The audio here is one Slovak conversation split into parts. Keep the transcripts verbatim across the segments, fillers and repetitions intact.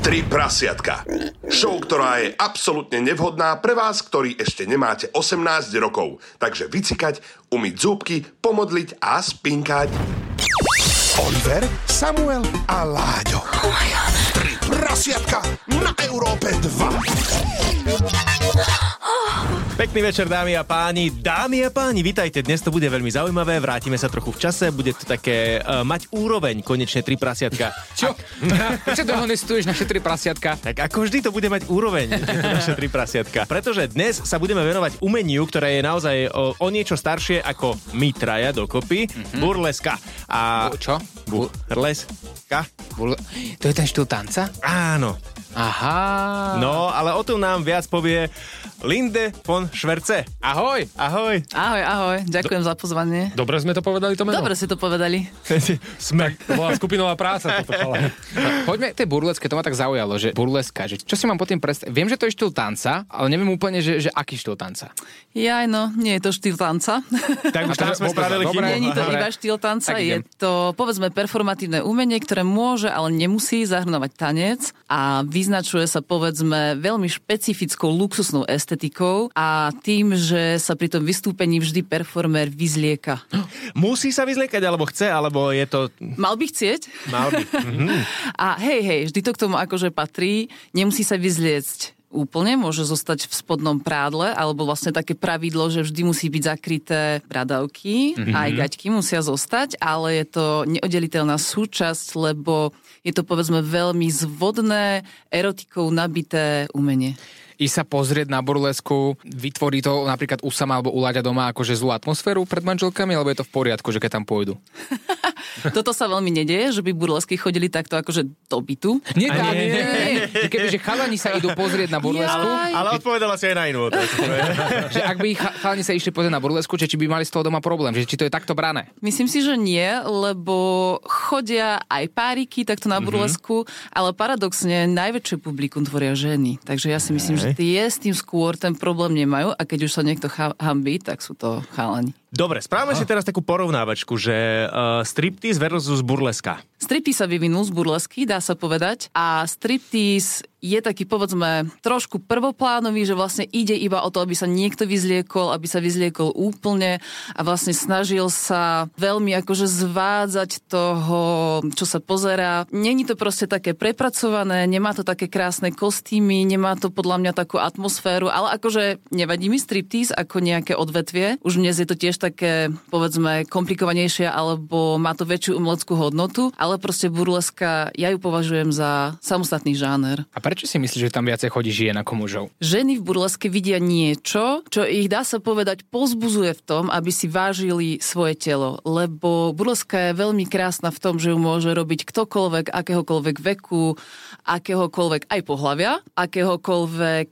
Tri prasiatka. Show, ktorá je absolútne nevhodná pre vás, ktorí ešte nemáte osemnásť rokov. Takže vycikať, umyť zúbky, pomodliť a spinkať. Oliver, Samuel a Láďo. Oh my God. Tri prasiatka na Európe dva. Pekný večer, dámy a páni. Dámy a páni, vitajte. Dnes to bude veľmi zaujímavé. Vrátime sa trochu v čase. Bude to také uh, mať úroveň, konečne tri prasiatka. Čo? Prečo dehonestuješ naše tri prasiatka? Tak ako vždy to bude mať úroveň, naše tri prasiatka. Pretože dnes sa budeme venovať umeniu, ktoré je naozaj o, o niečo staršie ako my traja dokopy. Mm-hmm. Burleska. A... Bu- čo? Burleska. Bur- to je ten štýl tanca? Áno. Aha. No, ale o tom nám viac povie Linde von Schwerze. Ahoj. Ahoj. Ahoj, ahoj. Ďakujem Do... za pozvanie. Dobre sme to povedali, to meno? Dobre si to povedali. Sme. To bola skupinová práca. Toto, ale... Poďme k tej burleske, to ma tak zaujalo, že burleska, že čo si mám po tým predstaviť? Viem, že to je štýl tanca, ale neviem úplne, že, že aký štýl tanca. Jaj, no, nie je to štýl tanca. Tak už tam sme spravili chybu. Nie je to iba štýl tanca, je to, povedzme, performatívne umenie, ktoré môže, ale nemusí zahrnovať tanec a vyznačuje sa, povedzme, veľmi špecifickou luxusnou estetikou a tým, že sa pri tom vystúpení vždy performer vyzlieka. Musí sa vyzliekať, alebo chce, alebo je to... Mal by chcieť. Mal by. Mhm. A hej, hej, vždy to k tomu akože patrí. Nemusí sa vyzliecť úplne, môže zostať v spodnom prádle, alebo vlastne také pravidlo, že vždy musí byť zakryté bradavky, mm-hmm. aj gaťky musia zostať, ale je to neoddeliteľná súčasť, lebo je to, povedzme, veľmi zvodné, erotikou nabité umenie. I sa pozrieť na burlesku, vytvorí to napríklad u sama alebo u Láďa doma akože zlú atmosféru pred manželkami, alebo je to v poriadku, že keď tam pôjdu? Toto sa veľmi nedieje, že by burlesky chodili takto akože do bytu. Nie, tak, nie, nie, nie. Kebyže chalani sa idú pozrieť na burlesku... Jaj. Ale odpovedala si aj na inú otázku. Že ak by chalani sa išli pozrieť na burlesku, či by mali z toho doma problém, že či to je takto brané? Myslím si, že nie, lebo chodia aj páriky takto na burlesku, mm-hmm. ale paradoxne najväčšie publikum tvoria ženy. Takže ja si myslím, že tie s tým skôr ten problém nemajú a keď už sa niekto ha- hambí, tak sú to chalani. Dobre, správame si teraz takú porovnávačku, že uh, striptease versus burleska. Striptease sa vyvinul z burlesky, dá sa povedať, a striptease je taký, povedzme, trošku prvoplánový, že vlastne ide iba o to, aby sa niekto vyzliekol, aby sa vyzliekol úplne a vlastne snažil sa veľmi akože zvádzať toho, čo sa pozerá. Není to proste také prepracované, nemá to také krásne kostýmy, nemá to podľa mňa takú atmosféru, ale akože nevadí mi striptease ako nejaké odvetvie. Už dnes je to tiež také, povedzme, komplikovanejšie, alebo má to väčšiu umeleckú hodnotu, ale proste burleska, ja ju považujem za samostatný žáner. A prečo si myslíš, že tam viacej chodí žien ako mužov? Ženy v burleske vidia niečo, čo ich, dá sa povedať, povzbudzuje v tom, aby si vážili svoje telo, lebo burleska je veľmi krásna v tom, že ju môže robiť ktokoľvek, akéhokoľvek veku, akéhokoľvek aj pohlavia, akéhokoľvek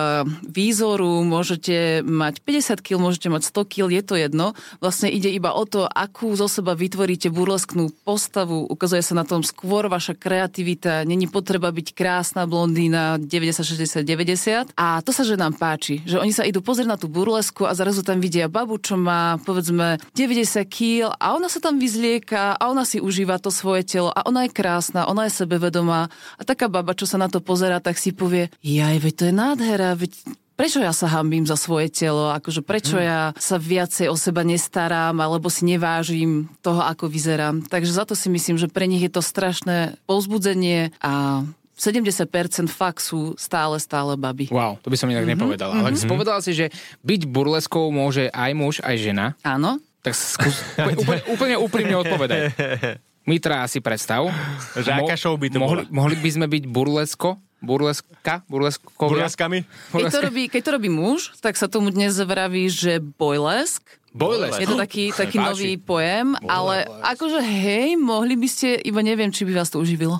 výzoru, môžete mať päťdesiat kilogramov, môžete mať sto kilogramov, je to jedno. Vlastne ide iba o to, akú zo seba vytvoríte burlesknú postavu, ukazuje sa na tom skôr vaša kreativita, není potreba byť krásna blondína deväťdesiat, šesťdesiat, deväťdesiat a to sa ženám páči, že oni sa idú pozrieť na tú burlesku a zrazu tam vidia babu, čo má povedzme deväťdesiat kilogramov a ona sa tam vyzlieka a ona si užíva to svoje telo a ona je krásna, ona je sebevedomá a taká baba, čo sa na to pozerá, tak si povie, jaj, veď to je nádhera, veď prečo ja sa hanbím za svoje telo, akože prečo ja sa viacej o seba nestarám, alebo si nevážim toho, ako vyzerám. Takže za to si myslím, že pre nich je to strašné povzbudzenie a sedemdesiat percent fakt sú stále, stále baby. Wow, to by som inak mm-hmm. nepovedal. Ale mm-hmm. spovedala si, že byť burleskou môže aj muž, aj žena. Áno. Tak skús, úplne, úplne úprimne odpovedaj. Mitra, si predstav. Že aká show by to mohli, bola? mohli by sme byť burlesko? Burleska? Burleskovia? Burleskami? Keď to, robí, keď to robí muž, tak sa tomu dnes vraví, že boylesk. Boylesk. Je to taký, taký nový pojem, Boylesk. Ale akože hej, mohli by ste, iba neviem, či by vás to uživilo.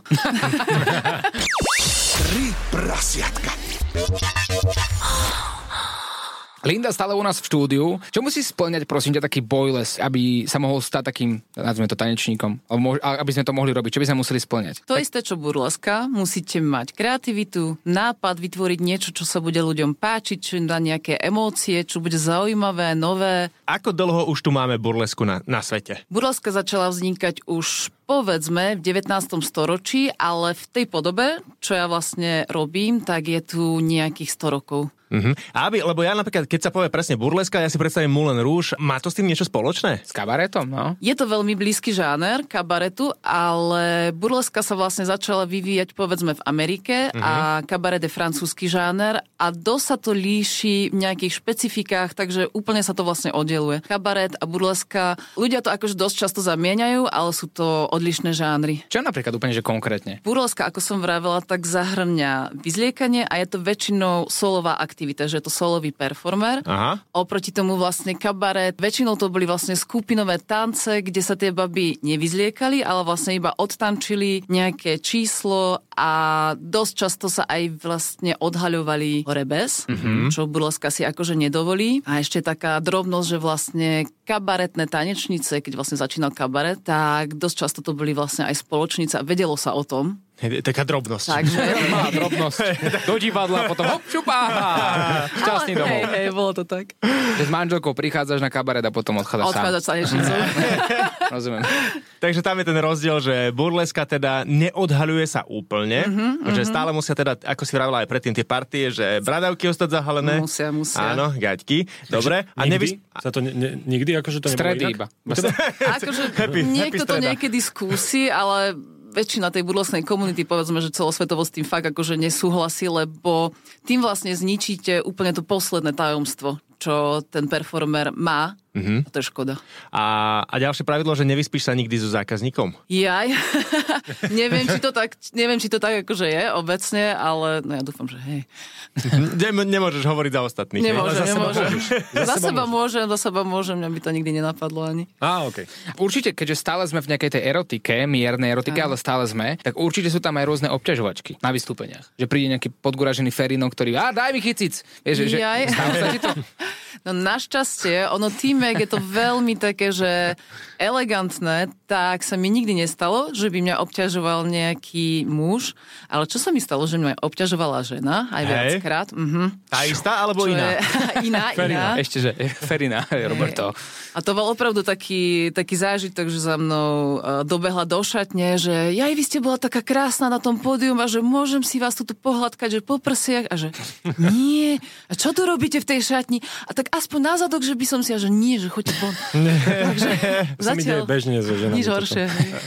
Tri prasiatka. Linda stále u nás v štúdiu. Čo musí spĺňať, prosím ťa, taký boyless, aby sa mohol stať takým, nazvime to, tanečníkom? Aby sme to mohli robiť? Čo by sme museli spĺňať? To tak... isté, čo burleska. Musíte mať kreativitu, nápad, vytvoriť niečo, čo sa bude ľuďom páčiť, čo im dá nejaké emócie, čo bude zaujímavé, nové. Ako dlho už tu máme burlesku na, na svete? Burleska začala vznikať už povedzme v devätnástom storočí, ale v tej podobe, čo ja vlastne robím, tak je tu nejakých sto rokov. Uh-huh. Aby, lebo ja napríklad, keď sa povie presne burleska, ja si predstavím Moulin Rouge, má to s tým niečo spoločné? S kabaretom, no. Je to veľmi blízky žáner kabaretu, ale burleska sa vlastne začala vyvíjať povedzme v Amerike uh-huh. a kabaret je francúzsky žáner a dosť sa to líši v nejakých špecifikách, takže úplne sa to vlastne oddeluje. Kabaret a burleska, ľudia to akože dosť často zamieňajú, ale sú to odlišné žánry. Čo napríklad úplne, že konkrétne? Burleska, ako som vravela, tak zahrňa vyzliekanie a je to väčšinou solová aktivita, že je to solový performer. Aha. Oproti tomu vlastne kabaret, väčšinou to boli vlastne skupinové tance, kde sa tie baby nevyzliekali, ale vlastne iba odtančili nejaké číslo a dosť často sa aj vlastne odhaľovali hore bez, mm-hmm. čo burleska si akože nedovolí. A ešte taká drobnosť, že vlastne kabaretné tanečnice, keď vlastne začínal kabaret, tak dosť často to boli vlastne aj spoločnice a vedelo sa o tom. Taká drobnosť. Takže... Má drobnosť. Do divadla, potom hop, šupa. Šťastný domov. Hej, hej, bolo to tak. Že s manželkou prichádzaš na kabaret a potom odchádzaš sám. Odchádzaš tanečnicou. Rozumiem. Takže tam je ten rozdiel, že burleska teda neodhaľuje sa úplne, mm-hmm, že stále musia teda, ako si vravila aj predtým tie partie, že bradavky ostať zahalené. Musia, musia. Áno, gaťky. Dobre. A nikdy? Nevys... Sa to ne, ne, nikdy akože to Stredy iba. Akože niekto to niekedy skúsi, ale väčšina tej burlesnej komunity, povedzme, že celosvetovo s tým fakt akože nesúhlasí, lebo tým vlastne zničíte úplne to posledné tajomstvo, čo ten performer má. Mm-hmm. A to je škoda. A, a ďalšie pravidlo, že nevyspíš sa nikdy so zákazníkom? Jaj. neviem, či to tak, neviem, či to tak akože je obecne, ale no ja dúfam, že hej. Nem, nemôžeš hovoriť za ostatných. Nemôžem, za nemôžem. Seba za, za seba môžem, za seba môžem, mňa by to nikdy nenapadlo ani. Á, okej. Okay. Určite, keďže stále sme v nejakej tej erotike, miernej erotike, ale stále sme, tak určite sú tam aj rôzne obťažovačky na vystúpeniach. Že príde nejaký podguražený Ferino, ktorý á, daj mi chycic. Vieš, že, že stále sa ti to... No našťastie, ono tým, jak je to veľmi také, že elegantné, tak sa mi nikdy nestalo, že by mňa obťažoval nejaký muž, ale čo sa mi stalo, že mňa obťažovala žena, aj viackrát. Mhm. Tá istá, alebo čo iná? Je, iná, iná. Ešte, že Ferina, Roberto. A to bol opravdu taký, taký zážitok, že za mnou uh, dobehla do šatne, že jaj, vy ste bola taká krásna na tom pódium a že môžem si vás tu pohľadkať, že po prsiach a že nie, a čo tu robíte v tej šatni? A tak aspoň na zadok, že by som si a že nie, že choďte von. Takže zatiaľ bežne so ženami. nič horšie.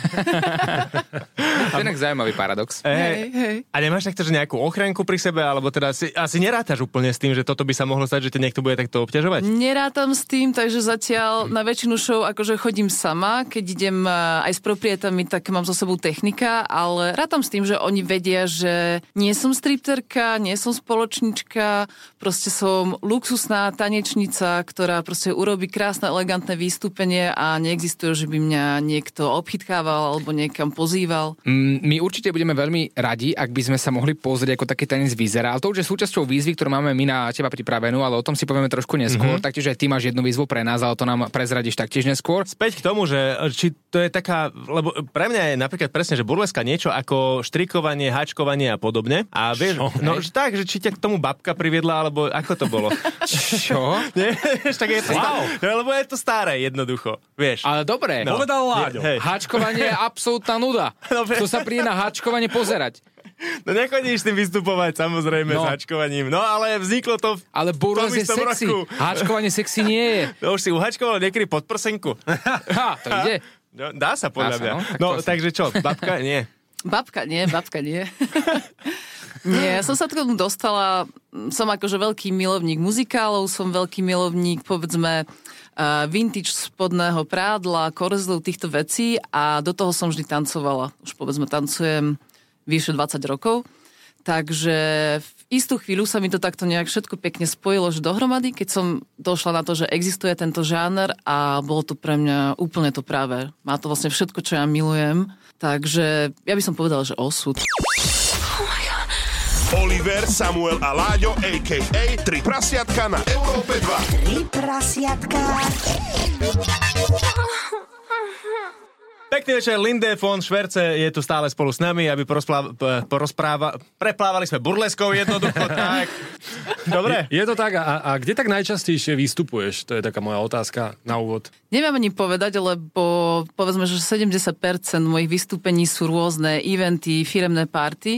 To je zaujímavý paradox. Hej, hej. A nemáš takto, že nejakú ochranku pri sebe, alebo teda si, asi nerátaš úplne s tým, že toto by sa mohlo stať, že ťa niekto bude takto obťažovať? Nerátam s tým, takže zatiaľ na väčšinu show akože chodím sama. Keď idem aj s proprietami, tak mám so sebou technika, ale rátam s tým, že oni vedia, že nie som stripterka, nie som spoločnička, proste som luxusná tanečnica, ktorá proste urobí krásne, elegantné vystúpenie a neexistuje, že by mňa niekto obchytkával alebo niekam pozýval. Mm, my určite budeme veľmi radi, ak by sme sa mohli pozrieť, ako taký tanec vyzerá. Ale to už je súčasťou výzvy, ktorú máme my na teba pripravenú, ale o tom si povieme trošku neskôr. Mm-hmm. Taktiež aj ty máš jednu výzvu pre nás, ale to nám prezradíš taktiež neskôr. Späť k tomu, že či to je taká, lebo pre mňa je napríklad presne, že burleska niečo ako štrikovanie, háčkovanie a podobne. A vieš, Čo? no že tak, že či ťa k tomu babka priviedla, alebo ako to bolo? Čo? Nie, tak je to wow. staré, lebo je to staré jednoducho, vieš. Ale dobre. No. Povedal Láďo. Hej. Háčkovanie je absolútna nuda. Dobre. To sa príde na háčkovanie pozerať. No nechodíš s tým vystupovať, samozrejme, No. s háčkovaním. No ale vzniklo to v Ale burles tom je istom sexy. roku. Háčkovanie sexy nie je. No už si uhačkoval niekedy pod prsenku. Ha, to ide. No, dá sa podľa Dá sa, mňa. no, tak No, to asi- takže čo, babka? Nie. Babka nie, babka nie. Nie, ja som sa k tomu dostala, som akože veľký milovník muzikálov, som veľký milovník, povedzme, uh, vintage spodného prádla, korzlov, týchto vecí a do toho som vždy tancovala. Už povedzme, tancujem vyše dvadsať rokov. Takže v istú chvíľu sa mi to takto nejak všetko pekne spojilo že dohromady, keď som došla na to, že existuje tento žáner a bolo to pre mňa úplne to práve. Má to vlastne všetko, čo ja milujem. Takže ja by som povedala, že osud. Oliver Oliver, Samuel a Láďo, á ká á. Tri prasiatka na Európe dva. Tri prasiatka. Pekný večer, Linde von Šverce je tu stále spolu s nami, aby porozpráva, porozpráva, preplávali sme burleskou jednoducho, tak. Dobre? Je, je to tak, a, a kde tak najčastejšie vystupuješ? To je taká moja otázka na úvod. Neviem ani povedať, lebo povedzme, že sedemdesiat percent mojich vystúpení sú rôzne eventy, firemné party,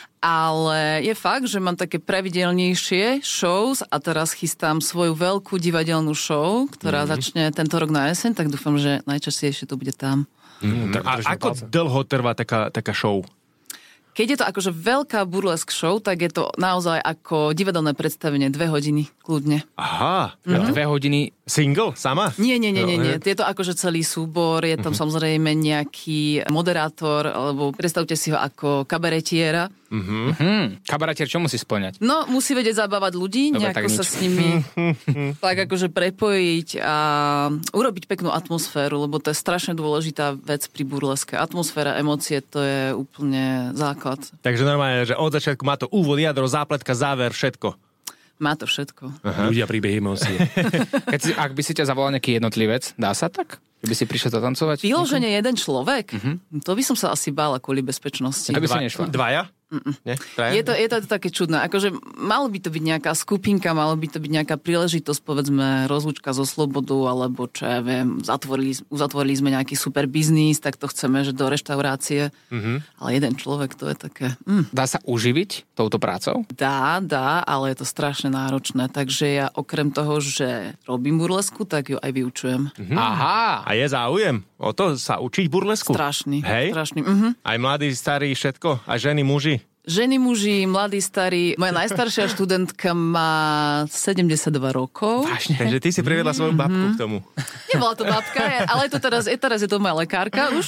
ale je fakt, že mám také pravidelnejšie shows a teraz chystám svoju veľkú divadelnú show, ktorá mm-hmm. začne tento rok na jeseň, tak dúfam, že najčastejšie to bude tam. Mm, a ako palce. Dlho trvá taká, taká show? Keď je to akože veľká burlesk show, tak je to naozaj ako divadelné predstavenie, dve hodiny, kľudne. Aha. Mm-hmm. Dve hodiny. Single? Sama? Nie, nie, nie, nie, nie. Je to akože celý súbor, je tam mm-hmm. samozrejme nejaký moderátor, alebo predstavte si ho ako kabaretiera. Mm-hmm. Mm-hmm. Kabaretier čo musí spĺňať? No, musí vedieť zabávať ľudí, dobre, nejako sa s nimi tak akože prepojiť a urobiť peknú atmosféru, lebo to je strašne dôležitá vec pri burleske. Atmosféra, emócie, to je úplne základ. Takže normálne, že od začiatku má to úvod, jadro, zápletka, záver, všetko. Má to všetko. Aha. Ľudia, príbehy, emócie. Keď si, ak by si ťa zavolal nejaký jednotlivec, dá sa tak? Keby si prišiel zatancovať? Vyloženie jeden človek? Uh-huh. To by som sa asi bála kvôli bezpečnosti. To by si nešla. Dvaja? Nie? Je to, je to také čudné. Akože malo by to byť nejaká skupinka, malo by to byť nejaká príležitosť, povedzme, rozlúčka zo slobodu, alebo čo ja viem, zatvorili, uzatvorili sme nejaký super biznis, tak to chceme, že do reštaurácie. Mm-hmm. Ale jeden človek, to je také... Mm. Dá sa uživiť touto prácou? Dá, dá, ale je to strašne náročné. Takže ja okrem toho, že robím burlesku, tak ju aj vyučujem. Mm-hmm. Aha! A je záujem o to sa učiť burlesku? Strašný. Hej? Strašný. Mhm. Aj mladí, starí, všetko? A ženy, muži? Ženy, muži, mladí, starí. Moja najstaršia študentka má sedemdesiatdva rokov. Vážne? Takže ty si priviedla svoju babku k tomu. Nebola to babka, ale je to teraz, je, teraz je to moja lekárka už.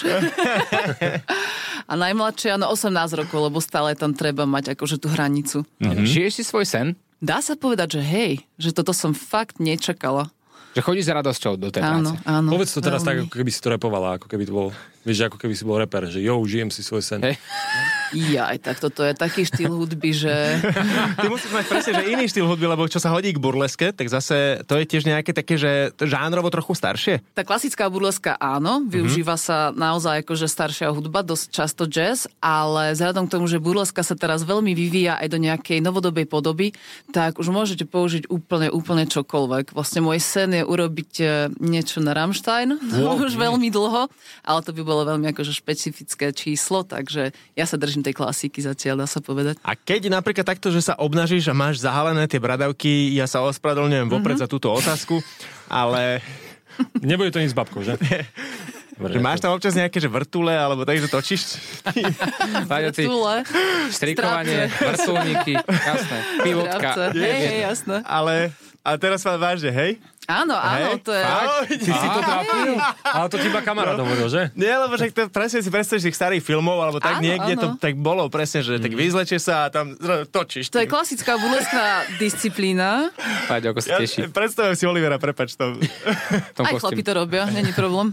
A najmladšia, no osemnásť rokov, lebo stále tam treba mať akože tú hranicu. Mm-hmm. Žiješ si svoj sen? Dá sa povedať, že hej, že toto som fakt nečakala. Že chodíš s radosťou do tej áno, práce. Áno, Povedz to teraz veľmi. Tak, ako keby si to repovala, ako keby to bol, vieš, ako keby si bol reper, že jo, žijem si svoj sen. Hey. Jaj, tak toto je taký štýl hudby, že... Ty musíš mať presne, že iný štýl hudby, lebo čo sa hodí k burleske, tak zase to je tiež nejaké také, že žánrovo trochu staršie. Tá klasická burleska áno, využíva mm-hmm. sa naozaj akože staršia hudba, dosť často jazz, ale vzhľadom k tomu, že burleska sa teraz veľmi vyvíja aj do nejakej novodobej podoby, tak už môžete použiť úplne, úplne čokoľvek. Vlastne môj sen je urobiť niečo na Rammstein, wow. už veľmi dlho, ale to by bolo veľmi akože špecifické číslo, takže ja sa držím tej klasiky zatiaľ, dá sa povedať. A keď napríklad takto, že sa obnažíš a máš zahalené tie bradavky, ja sa ospravedlňujem vopred mm-hmm. za túto otázku, ale... Nebude to nič s babkou, že? Že máš tam občas nejaké že vrtule, alebo tak, že točíš? Vrtule. Strikovanie, vrtulníky, jasné, pivotka. Hej, hej, jasné. Ale, ale teraz vám vážne, hej? Áno, áno, hej? to je... Ty si to trafil? Ale to ti iba kamarát hovoril, že? Nie, lebo že to presne si predstavíš tých starých filmov, alebo tak áno, niekde áno. to tak bolo presne, že mm. tak vyzlečieš sa a tam točíš. To je klasická burleská disciplína. Paď, ako sa teší. Ja predstavujem si Olivera, prepač to. Aj chlapi to robia, není problém.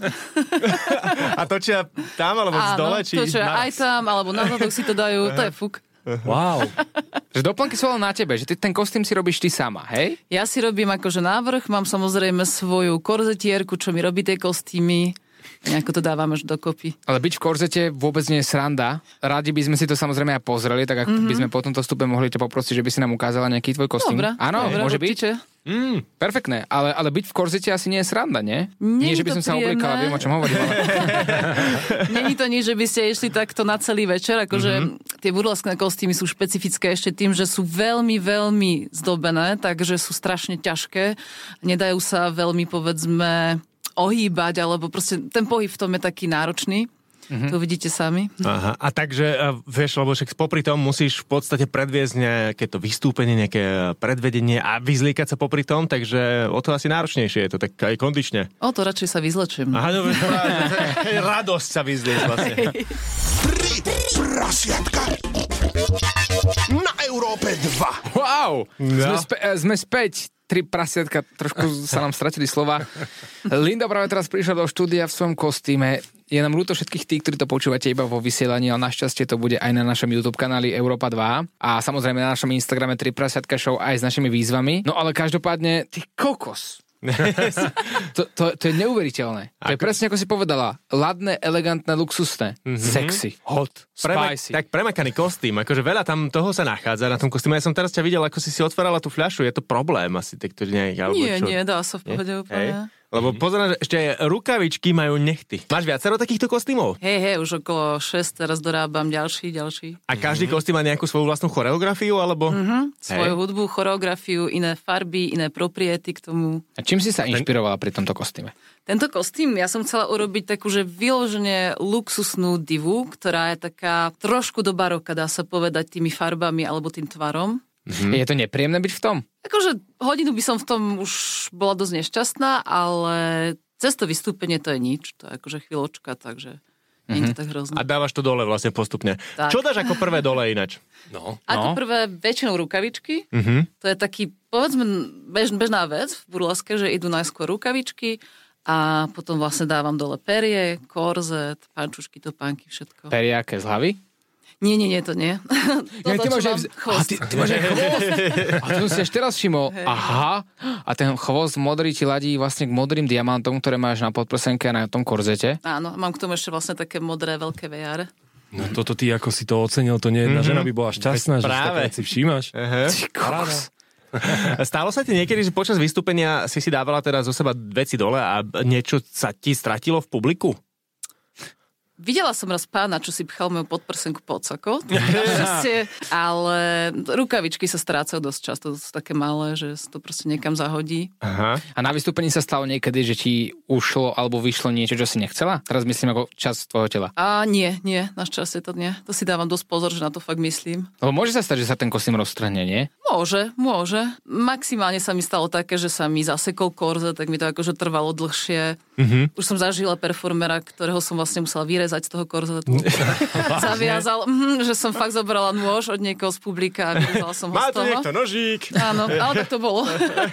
A točia tam, alebo z dole? Či točia aj tam, alebo na zadok si to dajú, to je fuk. Wow. Že doplnky sú na tebe, že ty ten kostým si robíš ty sama, hej? Ja si robím akože návrh, mám samozrejme svoju korzetierku, čo mi robí tie kostýmy. Nejako to dávam až dokopy. Ale byť v korzete vôbec nie je sranda. Rádi by sme si to samozrejme aj pozreli, tak ak mm-hmm. by sme po tomto vstupe mohli ťa poprosiť, že by si nám ukázala nejaký tvoj kostým. Dobre, áno, dobre, môže určite. byť? Mm, perfektné, ale, ale byť v korzete asi nie je sranda, nie? Nie, nie že by som sa obliekala, viem, o čom hovorím. Ale... Není to nič, že by ste išli takto na celý večer, akože mm-hmm. tie burleskné kostýmy sú špecifické ešte tým, že sú veľmi, veľmi zdobené, takže sú strašne ťažké. Nedajú sa veľmi, povedzme, ohýbať, alebo proste ten pohyb v tom je taký náročný. Mm-hmm. To vidíte sami. Aha. A takže, vieš, lebo však popri tom musíš v podstate predviesť nejaké to vystúpenie, nejaké predvedenie a vyzliekať sa popri tom, takže o to asi náročnejšie je to, tak aj kondične. O to radšej sa vyzlečím. Aha, no, radosť sa vyzliec vlastne. Tri prasiatka na Európe dva. Wow! No. Sme, spä- sme späť. Tri prasiatka, trošku sa nám stratili slova. Linda práve teraz prišla do štúdia v svojom kostýme. je nám ľúto všetkých tých, ktorí to počúvate iba vo vysielaní, ale našťastie to bude aj na našom YouTube kanáli Európa dva a samozrejme na našom Instagrame tri prasiatka show aj s našimi výzvami. No ale každopádne, ty kokos. to, to, to je neuveriteľné. To je presne ako si povedala. Ladné, elegantné, luxusné. Mm-hmm. Sexy, hot, Prema- spicy. Tak premakaný kostým. Akože veľa tam toho sa nachádza na tom kostýme. Ja som teraz ťa videl, ako si si otvárala tú fľašu. Je to problém asi, tak to nejak, alebo Nie, čo? nie, dá sa v pohode úplne. Lebo pozerám, že ešte aj rukavičky majú nechty. Máš viacero takýchto kostýmov? Hej, hej, už okolo šesť, teraz dorábam ďalší, ďalší. A každý kostým má nejakú svoju vlastnú choreografiu, alebo? Mhm, svoju hudbu, choreografiu, iné farby, iné propriety k tomu. A čím si sa inšpirovala pri tomto kostýme? Tento kostým ja som chcela urobiť takú, že vyložene luxusnú divu, ktorá je taká trošku do baroka, dá sa povedať, tými farbami alebo tým tvarom. Mm-hmm. Je to nepríjemné byť v tom? Akože hodinu by som v tom už bola dosť nešťastná, ale cez to vystúpenie to je nič. To je akože chvíľočka, takže mm-hmm. nie je to tak hrozné. A dávaš to dole vlastne postupne. Tak. Čo dáš ako prvé dole ináč? No. Ako No. prvé väčšinou rukavičky. Mhm. To je taký, povedzme, bež, bežná vec v burleske, že idú najskôr rukavičky a potom vlastne dávam dole perie, korzet, pančušky, topánky, všetko. Periaké z hlavy? Nie, nie, nie, to nie. Ja, Toto, ty, máš čo aj, mám, vz- a, chvost. ty, ty máš aj chvost. A to som si až teraz všimol. Aha. A ten chvost modrý ti ladí vlastne k modrým diamantom, ktoré máš na podprsenke a na tom korzete. Áno, mám k tomu ešte vlastne také modré veľké vejáre. No toto ty, ako si to ocenil, to nie jedna mm-hmm. žena by bola šťastná, že Práve. si všímaš. Aha. Paráda. Stalo sa ti niekedy, že počas vystúpenia si si dávala teda zo seba veci dole a niečo sa ti stratilo v publiku? Videla som raz pána, čo si pchal moju podprsenku pod sako, ale rukavičky sa strácajú dosť často, to sú také malé, že sa to proste niekam zahodí. Aha. A na vystúpení sa stalo niekedy, že ti ušlo alebo vyšlo niečo, čo si nechcela? Teraz myslím ako časť tvojho tela. A nie, nie, našťastie to nie. To si dávam dosť pozor, že na to fakt myslím. Lebo môže sa stať, že sa ten kostým roztrhne, nie? Môže, môže. Maximálne sa mi stalo také, že sa mi zasekol korzet, tak mi to akože trvalo dlhšie. Mm-hmm. Už som zažila performera, ktorého som vlastne musela vyrezať z toho korzetu. Zaviazal, mm, že som fakt zobrala nôž od niekoho z publika a vyrezala som ho Má z tu toho. niekto nožík. Áno, ale tak to bolo.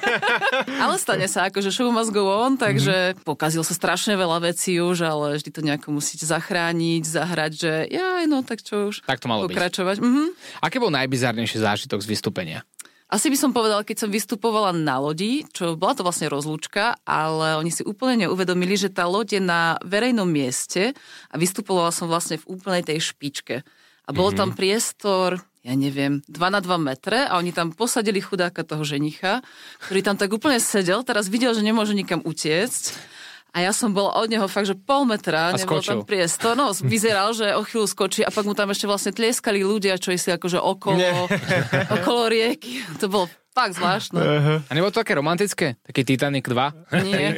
Ale stane sa, akože show must go on, takže mm-hmm. pokazil sa strašne veľa vecí už, ale vždy to nejako musíte zachrániť, zahrať, že jaj, no tak čo už. Tak to malo pokračovať. byť. Mhm. Aké bol najbizárnejší zážitok z vystúpenia? Asi by som povedala, keď som vystupovala na lodi, čo bola to vlastne rozlúčka, ale oni si úplne neuvedomili, že tá loď je na verejnom mieste a vystupovala som vlastne v úplnej tej špičke. A bol mm-hmm. tam priestor, ja neviem, dva na dva metre a oni tam posadili chudáka toho ženicha, ktorý tam tak úplne sedel, teraz videl, že nemôže nikam utiecť. A ja som bola od neho fakt, že pol metra, a nebol skočil. tam priestor. No, vyzeral, že o chvíľu skočí a pak mu tam ešte vlastne tlieskali ľudia, čo si akože okolo, okolo rieky. To bolo fakt zvláštne. Uh-huh. A nebolo to také romantické? Taký Titanic dva? Nie.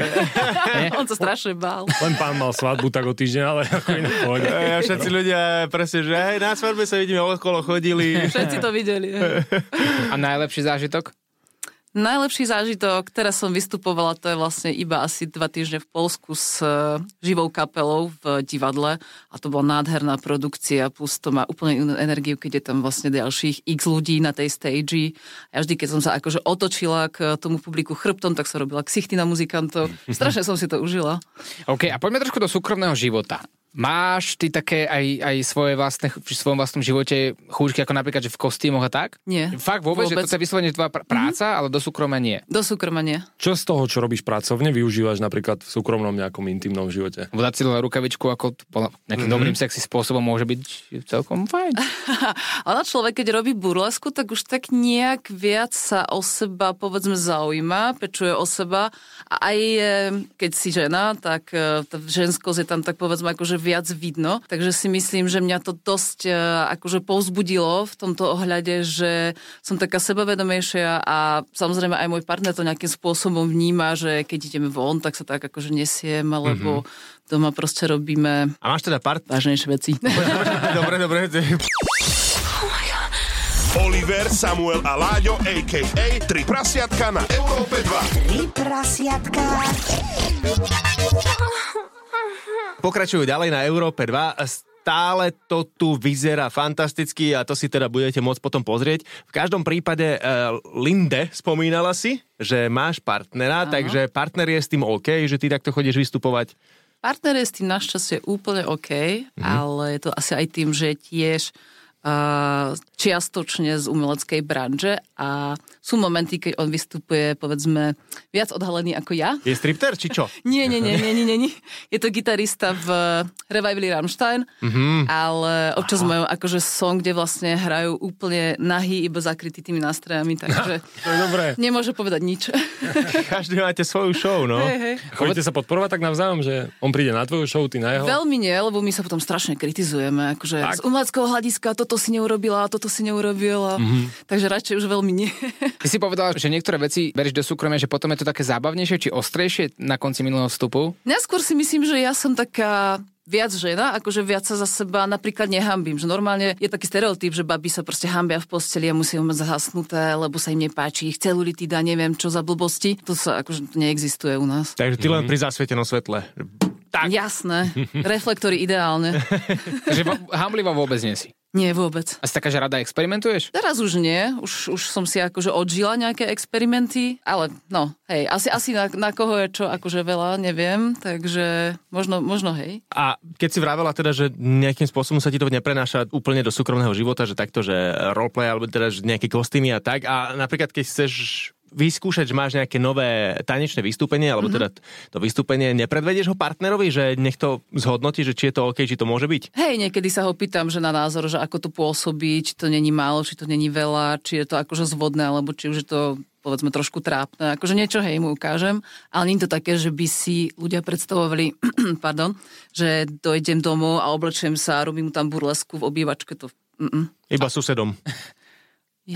On sa strašne bál. Len pán mal svadbu tak o týždeň, ale ako iné pohode. A všetci ľudia presne, že hej, na svadbe sa vidíme, okolo chodili. Všetci to videli. Hej. A najlepší zážitok? Najlepší zážitok, teraz som vystupovala, to je vlastne iba asi dva týždne v Poľsku s živou kapelou v divadle a to bola nádherná produkcia, plus to má úplne inú energiu, keď je tam vlastne ďalších x ľudí na tej stage. A vždy, keď som sa akože otočila k tomu publiku chrbtom, tak sa robila ksichty na muzikantov. Strašne som si to užila. OK, a poďme trošku do súkromného života. Máš ty také aj, aj svoje vlastné, v svojom vlastnom živote chúčky, ako napríklad, že v kostýmoch a tak? Nie. Fakt vôbec, vôbec. Že to je vyslovene tvoja pr- práca, mm-hmm. ale do súkromia nie? Do súkromia nie. Čo z toho, čo robíš pracovne, využívaš napríklad v súkromnom nejakom intimnom živote? Dať si rukavičku ako nejakým mm-hmm. dobrým sexy spôsobom môže byť celkom fajn. Ale človek, keď robí burlesku, tak už tak nejak viac sa o seba, povedzme, zaujíma, pečuje o seba a aj keď si žena, tak tá ženskosť je tam tak povedzme akože viac vidno, takže si myslím, že mňa to dosť akože povzbudilo v tomto ohľade, že som taká sebavedomejšia a samozrejme aj môj partner to nejakým spôsobom vníma, že keď ideme von, tak sa tak akože nesiem, alebo mm-hmm. doma proste robíme a máš teda part... vážnejšie veci. Dobre, dobre. Oliver, Samuel a Láďo, á ká á Tri prasiatka na Európe dva. Tri prasiatka. Pokračujú ďalej na Európe dva. Stále to tu vyzerá fantasticky a to si teda budete môcť potom pozrieť. V každom prípade uh, Linde spomínala si, že máš partnera, Aha. takže partner je s tým OK, že ty takto chodíš vystupovať? Partner je s tým našťastie úplne OK, mm-hmm. ale je to asi aj tým, že tiež uh, čiastočne z umeleckej branže a sú momenty, keď on vystupuje, povedzme, viac odhalený ako ja. Je stripter, či čo? Nie, nie, nie, nie, nie, nie. Je to gitarista v Revivali Rammstein, mm-hmm. ale občas Aha. majú akože song, kde vlastne hrajú úplne nahý, iba zakrytý tými nástrojami, takže to je dobré. Nemôže povedať nič. Každý máte svoju show, no. Hej, hej. Chodíte sa podporovať tak navzájom, že on príde na tvoju show, ty na jeho? Veľmi nie, lebo my sa potom strašne kritizujeme, akože tak? z umeleckého hľadiska toto si neurobila, toto si neurobila, mm-hmm. takže radšej už veľmi nie. Ty si povedala, že niektoré veci berieš do súkromia, že potom je to také zábavnejšie či ostrejšie na konci minulého vstupu? Neskôr si myslím, že ja som taká viac žena, akože viac sa za seba napríklad nehambím, že normálne je taký stereotyp, že baby sa proste hambia v posteli a musia mať zahasnuté, lebo sa im nepáči ich celulitida, neviem čo za blbosti. To sa akože neexistuje u nás. Takže ty len pri zasvietenom svetle. Tak. Jasné, reflektory ideálne. Takže hamblivá vôbec nie si? Nie, vôbec. A si taká, že rada experimentuješ? Teraz už nie, už, už som si akože odžila nejaké experimenty, ale no, hej, asi, asi na, na koho je čo akože veľa, neviem, takže možno, možno hej. A keď si vravela teda, že nejakým spôsobom sa ti to neprenáša úplne do súkromného života, že takto, že roleplay, alebo teda že nejaké kostýmy a tak, a napríklad keď chceš vyskúšať, že máš nejaké nové tanečné vystúpenie, alebo teda to vystúpenie, nepredvedieš ho partnerovi, že nech to zhodnotí, že či je to OK, či to môže byť? Hej, niekedy sa ho pýtam, že na názor, že ako to pôsobí, či to není málo, či to není veľa, či je to akože zvodné, alebo či už je to povedzme trošku trápne. Akože niečo hej mu ukážem, ale nie je to také, že by si ľudia predstavovali, pardon, že dojdem domov a oblečiem sa, robím mu tam burlesku v obývačke, to... Mm-mm. Iba susedom. Je.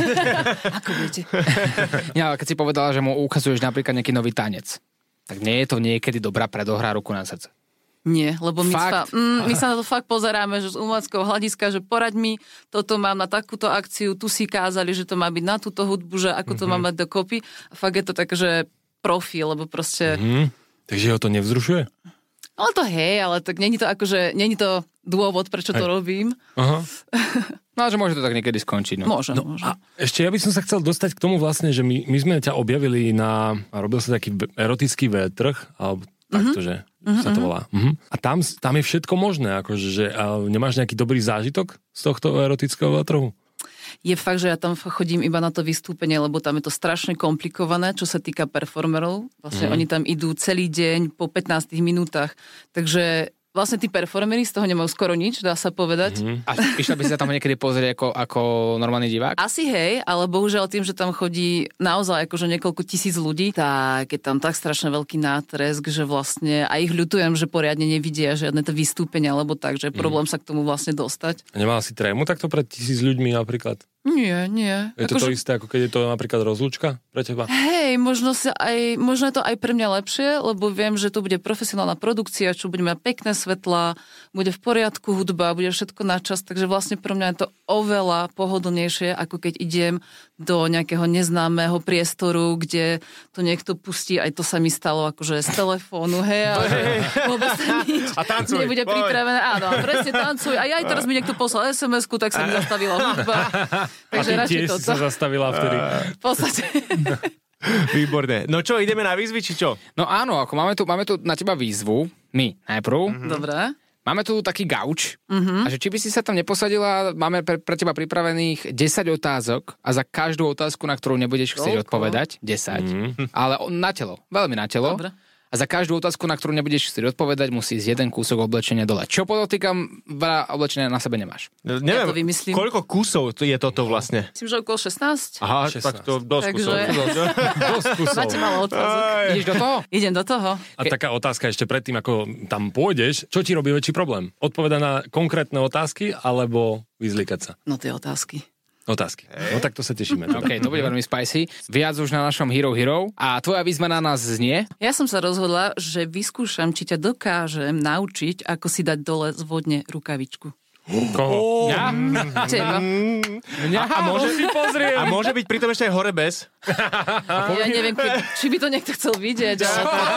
Ako viete? Ja, keď si povedala, že mu ukazuješ napríklad nejaký nový tanec, tak nie je to niekedy dobrá predohrá, ruku na srdce? Nie, lebo my sa, Fakt? mm, my sa na to fakt pozeráme, že z umeleckého hľadiska, že poraď mi, toto mám na takúto akciu, tu si kázali, že to má byť na túto hudbu, že ako to mm-hmm. má mať dokopy. A fakt je to také, že profi, lebo proste... Mm-hmm. Takže ho to nevzrušuje? Ale to hej, ale tak není to akože, není to dôvod, prečo to robím. Aha. No, že môže to tak niekedy skončiť. No. Môže, No, môže. a ešte ja by som sa chcel dostať k tomu vlastne, že my, my sme ťa objavili na, a robil sa taký erotický veľtrh, alebo takto, že mm-hmm. sa to volá. Mm-hmm. A tam, tam je všetko možné, akože, že a nemáš nejaký dobrý zážitok z tohto erotického veľtrhu? Je fakt, že ja tam chodím iba na to vystúpenie, lebo tam je to strašne komplikované, čo sa týka performerov. Vlastne mm. oni tam idú celý deň po pätnástich minútach. Takže vlastne tí performery z toho nemajú skoro nič, dá sa povedať. Mm. A išla by si sa tam niekedy pozrieť ako, ako normálny divák? Asi hej, ale bohužiaľ tým, že tam chodí naozaj akože niekoľko tisíc ľudí, tak je tam tak strašne veľký nátresk, že vlastne aj ich ľutujem, že poriadne nevidia žiadne to vystúpenia, alebo tak, že je problém sa k tomu vlastne dostať. A nemala si trému takto pred tisíc ľuďmi napríklad? Nie, nie. Je to Ako, to že... isté, ako keď je to napríklad rozlúčka pre teba? Hej, možno, sa aj, možno je to aj pre mňa lepšie, lebo viem, že to bude profesionálna produkcia, čo bude mať pekné svetlá, bude v poriadku hudba, bude všetko na čas, takže vlastne pre mňa je to oveľa pohodlnejšie, ako keď idem do nejakého neznámeho priestoru, kde to niekto pustí, aj to sa mi stalo akože z telefónu, hej, ale vôbec nič a tancuj, nebude poď. pripravené. Áno, presne tancuj. A ja aj teraz mi niekto poslal es em esku, tak sa mi zastavila hudba. Takže a ty radšej tiež toto. si sa zastavila vtedy. V podstate. Výborné. No čo, ideme na výzvy, či čo? No áno, ako máme tu, máme tu na teba výzvu, my najprv. Mm-hmm. Dobre. Máme tu taký gauč Mm-hmm. a že či by si sa tam neposadila, máme pre, pre teba pripravených desať otázok a za každú otázku, na ktorú nebudeš chcieť Koľko? odpovedať, desať, mm-hmm. ale na telo, veľmi na telo. Dobre. A za každú otázku, na ktorú nebudeš chcieť odpovedať, musí ísť jeden kúsok oblečenia dole. Čo podotýkam, veľa oblečenia na sebe nemáš. Neviem, Ja to vymyslím. koľko kusov je toto vlastne? Myslím, že okolo šestnásť. Aha, šestnásť. tak to dosť Takže- kusov. Dosť kusov. Máte malo otázok. Ideš do toho? Idem do toho. A taká otázka ešte predtým, ako tam pôjdeš, čo ti robí väčší problém? Odpovedať na konkrétne otázky, alebo vyzlikať sa? No tie otázky. Otázky. No tak to sa tešíme. Teda. OK, to bude veľmi spicy. Viac už na našom Hero Hero. A tvoja výzva na nás znie? Ja som sa rozhodla, že vyskúšam, či ťa dokážem naučiť, ako si dať dole z vodne rukavičku. Koho? Ja? Teba. Ja? A môže, si pozrieť. a môže byť pritom ešte aj hore bez? Ja neviem, či by to niekto chcel vidieť. Ale...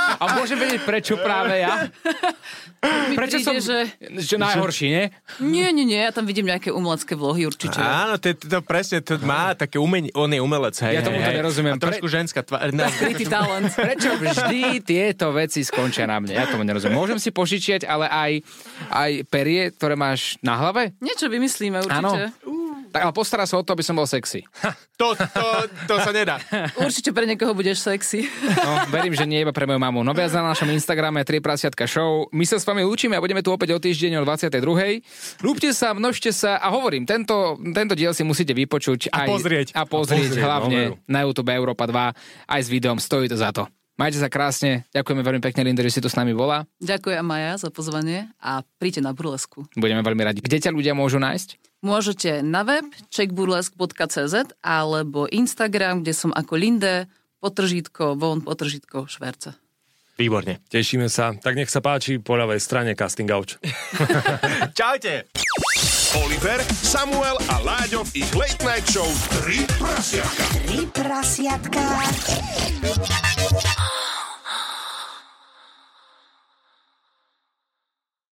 A môžem vedieť, prečo práve ja? Prečo som... Že... Že najhorší, nie? Nie, nie, nie, ja tam vidím nejaké umelecké vlohy určite. Áno, to, to, to presne, to má také umenie, on je umelec, hej. Ja tomu to hej, nerozumiem. A trošku Pre... ženská tvár. No. Skrytý talent. Prečo vždy tieto veci skončia na mne? Ja tomu nerozumiem. Môžem si požičiať, ale aj, aj perie, ktoré máš na hlave? Niečo vymyslíme určite. Áno. Tak ale postará sa o to, aby som bol sexy. To, to, to sa nedá. Určite pre niekoho budeš sexy. No, verím, že nie iba pre moju mamu. No viac na našom Instagrame tri prasiatka show. My sa s vami učíme a budeme tu opäť o týždeň o dvadsiatej druhej Ľúbte sa, množte sa a hovorím, tento, tento diel si musíte vypočuť. A aj, pozrieť. A pozrieť, a pozrieť hlavne no, na YouTube Európa dva aj s videom. Stojí to za to. Majte sa krásne. Ďakujeme veľmi pekne, Linda, že si tu s nami bola. Ďakujem, Maja, za pozvanie a príďte na burlesku. Budeme veľmi radi. Kde ťa ľudia môžu nájsť? Môžete na web checkburlesk bodka cé zet alebo Instagram, kde som ako Linde, potržítko, von, potržítko, šverce. Výborne. Tešíme sa. Tak nech sa páči po ľavej strane casting couch. Čaute. Oliver, Samuel a Láďo v ich Late Night Show tri prasiatka. Tri prasiatka.